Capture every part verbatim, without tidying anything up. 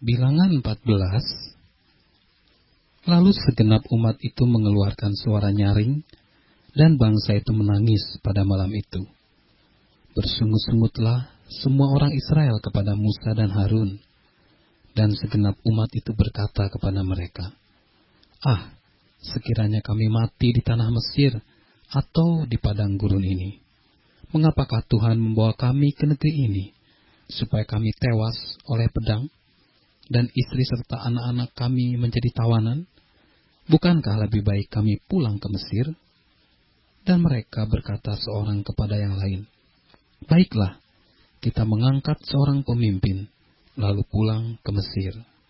Bilangan empat belas. Lalu segenap umat itu mengeluarkan suara nyaring, dan bangsa itu menangis pada malam itu. Bersungut-sungutlah semua orang Israel kepada Musa dan Harun, dan segenap umat itu berkata kepada mereka, "Ah, sekiranya kami mati di tanah Mesir atau di padang gurun ini. Mengapakah Tuhan membawa kami ke negeri ini, supaya kami tewas oleh pedang, dan istri serta anak-anak kami menjadi tawanan? Bukankah lebih baik kami pulang ke Mesir?" Dan mereka berkata seorang kepada yang lain, "Baiklah, kita mengangkat seorang pemimpin, lalu pulang ke Mesir."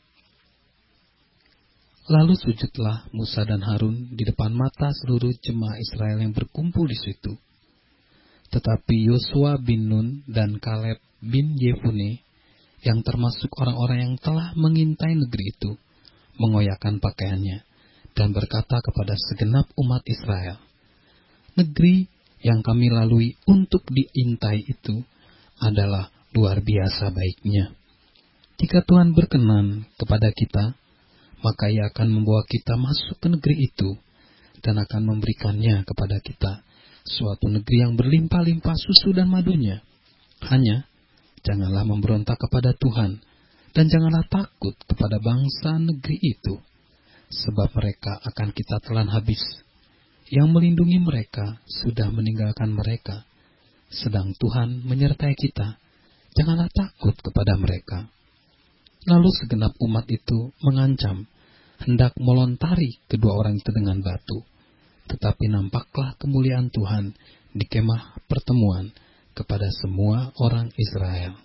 Lalu sujudlah Musa dan Harun di depan mata seluruh jemaah Israel yang berkumpul di situ. Tetapi Yosua bin Nun dan Kaleb bin Yefune, yang termasuk orang-orang yang telah mengintai negeri itu, mengoyakkan pakaiannya dan berkata kepada segenap umat Israel, "Negeri yang kami lalui untuk diintai itu adalah luar biasa baiknya. Jika Tuhan berkenan kepada kita, maka Ia akan membawa kita masuk ke negeri itu dan akan memberikannya kepada kita, suatu negeri yang berlimpah-limpah susu dan madunya. Hanya janganlah memberontak kepada Tuhan, dan janganlah takut kepada bangsa negeri itu, sebab mereka akan kita telan habis. Yang melindungi mereka sudah meninggalkan mereka, sedang Tuhan menyertai kita. Janganlah takut kepada mereka." Lalu segenap umat itu mengancam, hendak melontari kedua orang itu dengan batu. Tetapi nampaklah kemuliaan Tuhan di kemah pertemuan kepada semua orang Israel.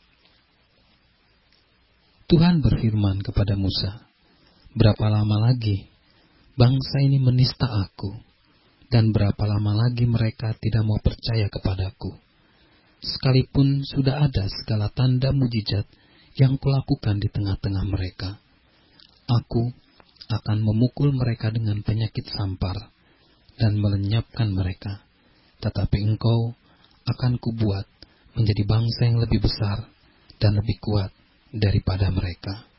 Tuhan berfirman kepada Musa, "Berapa lama lagi bangsa ini menista aku, dan berapa lama lagi mereka tidak mau percaya kepadaku? Sekalipun sudah ada segala tanda mujizat yang kulakukan di tengah-tengah mereka. Aku akan memukul mereka dengan penyakit sampar dan melenyapkan mereka. Tetapi engkau akan kubuat menjadi bangsa yang lebih besar dan lebih kuat daripada mereka."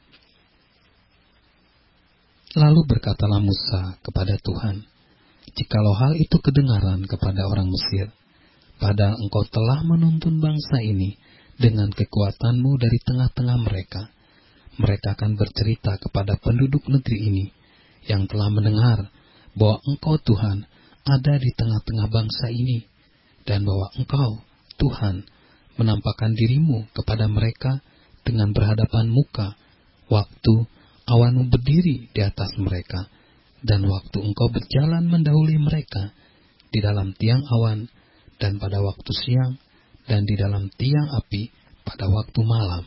Lalu berkatalah Musa kepada Tuhan, "Jikalau hal itu kedengaran kepada orang Mesir, padahal engkau telah menuntun bangsa ini dengan kekuatanmu dari tengah-tengah mereka, mereka akan bercerita kepada penduduk negeri ini yang telah mendengar bahwa engkau Tuhan ada di tengah-tengah bangsa ini, dan bahwa engkau Tuhan menampakkan dirimu kepada mereka dengan berhadapan muka, waktu awanmu berdiri di atas mereka, dan waktu engkau berjalan mendahului mereka di dalam tiang awan, dan pada waktu siang, dan di dalam tiang api pada waktu malam.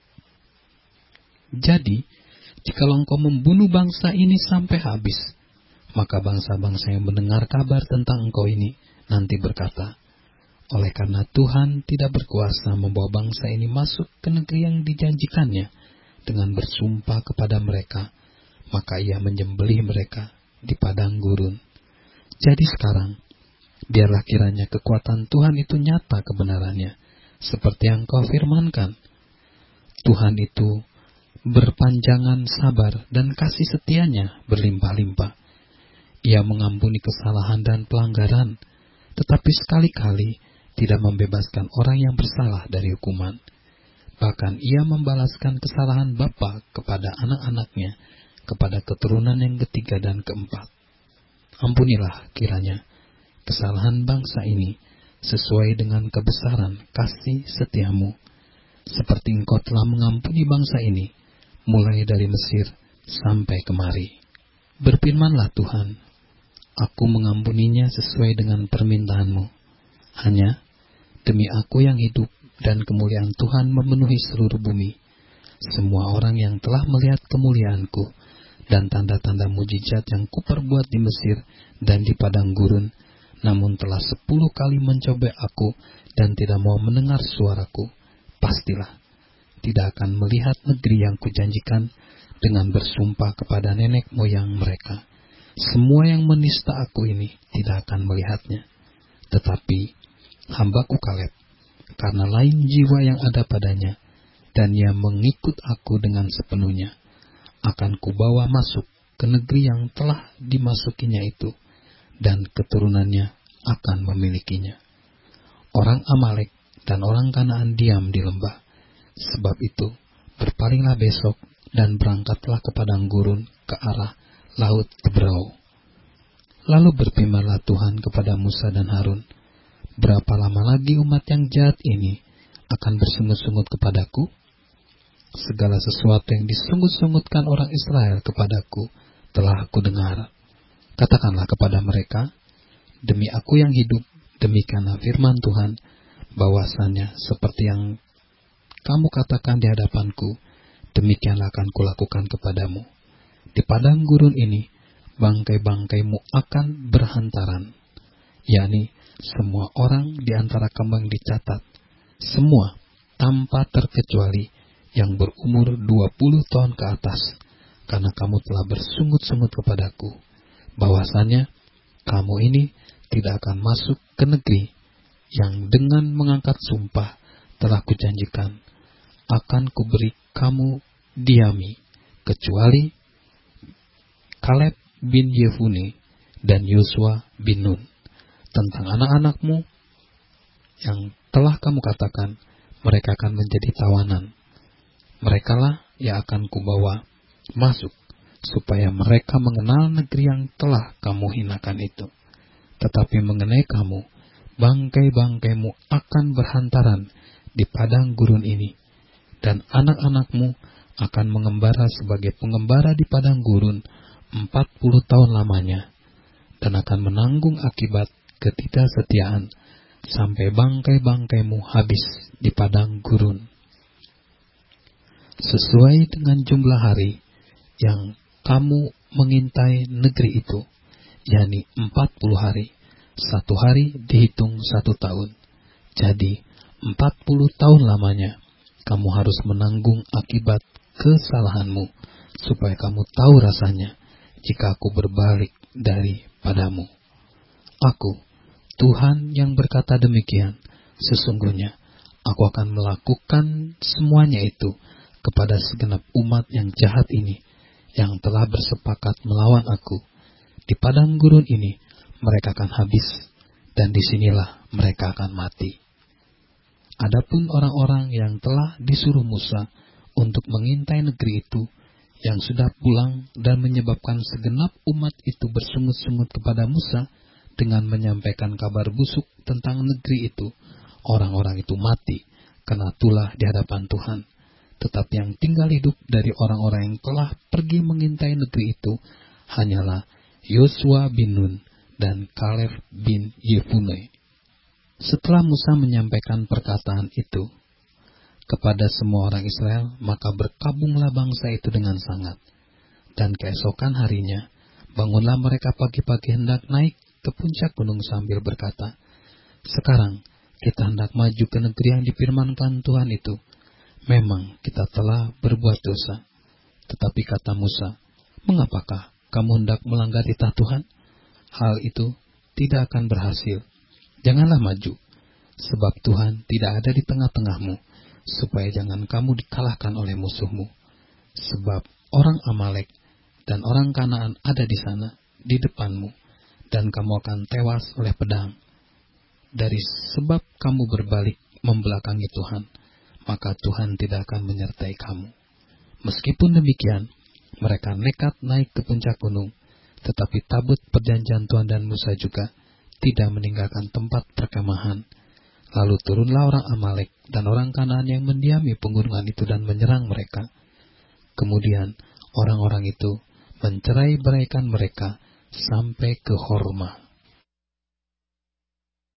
Jadi, jikalau engkau membunuh bangsa ini sampai habis, maka bangsa-bangsa yang mendengar kabar tentang engkau ini nanti berkata, oleh karena Tuhan tidak berkuasa membawa bangsa ini masuk ke negeri yang dijanjikannya dengan bersumpah kepada mereka, maka Ia menyembelih mereka di padang gurun. Jadi sekarang, biarlah kiranya kekuatan Tuhan itu nyata kebenarannya, seperti yang kau firmankan. Tuhan itu berpanjangan sabar dan kasih setianya berlimpah-limpah. Ia mengampuni kesalahan dan pelanggaran, tetapi sekali-kali tidak membebaskan orang yang bersalah dari hukuman. Bahkan Ia membalaskan kesalahan bapa kepada anak-anaknya, kepada keturunan yang ketiga dan keempat. Ampunilah kiranya kesalahan bangsa ini sesuai dengan kebesaran kasih setiamu, seperti engkau telah mengampuni bangsa ini, mulai dari Mesir sampai kemari. Berfirmanlah Tuhan, aku mengampuninya sesuai dengan permintaanmu. Hanya demi aku yang hidup dan kemuliaan Tuhan memenuhi seluruh bumi, semua orang yang telah melihat kemuliaanku dan tanda-tanda mujizat yang kuperbuat di Mesir dan di padang gurun, namun telah sepuluh kali mencobek aku dan tidak mau mendengar suaraku, pastilah tidak akan melihat negeri yang kujanjikan dengan bersumpah kepada nenek moyang mereka. Semua yang menista aku ini tidak akan melihatnya. Tetapi hambaku Kaleb, karena lain jiwa yang ada padanya, dan ia mengikut aku dengan sepenuhnya, akan kubawa masuk ke negeri yang telah dimasukinya itu, dan keturunannya akan memilikinya. Orang Amalek dan orang Kanaan diam di lembah. Sebab itu, berpalinglah besok dan berangkatlah ke padang gurun ke arah laut Tebrau. Lalu berfirmanlah Tuhan kepada Musa dan Harun, berapa lama lagi umat yang jahat ini akan bersungut-sungut kepadaku? Segala sesuatu yang disungut-sungutkan orang Israel kepadaku telah aku dengar. Katakanlah kepada mereka, demi aku yang hidup, demikianlah firman Tuhan, bahwasannya seperti yang kamu katakan di hadapanku, demikianlah akan kulakukan kepadamu. Di padang gurun ini, bangkai-bangkaimu akan berhantaran, yakni semua orang di antara kamu yang dicatat, semua tanpa terkecuali yang berumur dua puluh tahun ke atas, karena kamu telah bersungut-sungut kepadaku, bahwasanya kamu ini tidak akan masuk ke negeri yang dengan mengangkat sumpah telah kujanjikan akan kuberi kamu diami, kecuali Kaleb bin Yefune dan Yosua bin Nun. Tentang anak-anakmu yang telah kamu katakan, mereka akan menjadi tawanan. Merekalah yang akan kubawa masuk, supaya mereka mengenal negeri yang telah kamu hinakan itu. Tetapi mengenai kamu, bangkai-bangkaimu akan berhantaran di padang gurun ini, dan anak-anakmu akan mengembara sebagai pengembara di padang gurun empat puluh tahun lamanya, dan akan menanggung akibat ketidaksetiaan sampai bangkai-bangkaimu habis di padang gurun. Sesuai dengan jumlah hari yang kamu mengintai negeri itu, yakni empat puluh hari, satu hari dihitung satu tahun. Jadi empat puluh tahun lamanya kamu harus menanggung akibat kesalahanmu, supaya kamu tahu rasanya jika aku berbalik daripadamu. Aku, Tuhan yang berkata demikian, sesungguhnya aku akan melakukan semuanya itu kepada segenap umat yang jahat ini, yang telah bersepakat melawan aku. Di padang gurun ini mereka akan habis, dan disinilah mereka akan mati. Adapun orang-orang yang telah disuruh Musa untuk mengintai negeri itu, yang sudah pulang dan menyebabkan segenap umat itu bersungut-sungut kepada Musa dengan menyampaikan kabar busuk tentang negeri itu, orang-orang itu mati kena tulah di hadapan Tuhan. Tetapi yang tinggal hidup dari orang-orang yang telah pergi mengintai negeri itu hanyalah Yosua bin Nun dan Kaleb bin Yefune. Setelah Musa menyampaikan perkataan itu kepada semua orang Israel, maka berkabunglah bangsa itu dengan sangat. Dan keesokan harinya, bangunlah mereka pagi-pagi hendak naik ke puncak gunung sambil berkata, sekarang kita hendak maju ke negeri yang difirmankan Tuhan itu. Memang kita telah berbuat dosa. Tetapi kata Musa, mengapakah kamu hendak melanggar titah Tuhan? Hal itu tidak akan berhasil. Janganlah maju, sebab Tuhan tidak ada di tengah-tengahmu, supaya jangan kamu dikalahkan oleh musuhmu. Sebab orang Amalek dan orang Kanaan ada di sana, di depanmu, dan kamu akan tewas oleh pedang. Dari sebab kamu berbalik membelakangi Tuhan, maka Tuhan tidak akan menyertai kamu. Meskipun demikian, mereka nekat naik ke puncak gunung, tetapi tabut perjanjian Tuhan dan Musa juga tidak meninggalkan tempat perkemahan. Lalu turunlah orang Amalek dan orang Kanaan yang mendiami pegunungan itu dan menyerang mereka. Kemudian orang-orang itu mencerai-beraikan mereka sampai ke Horma.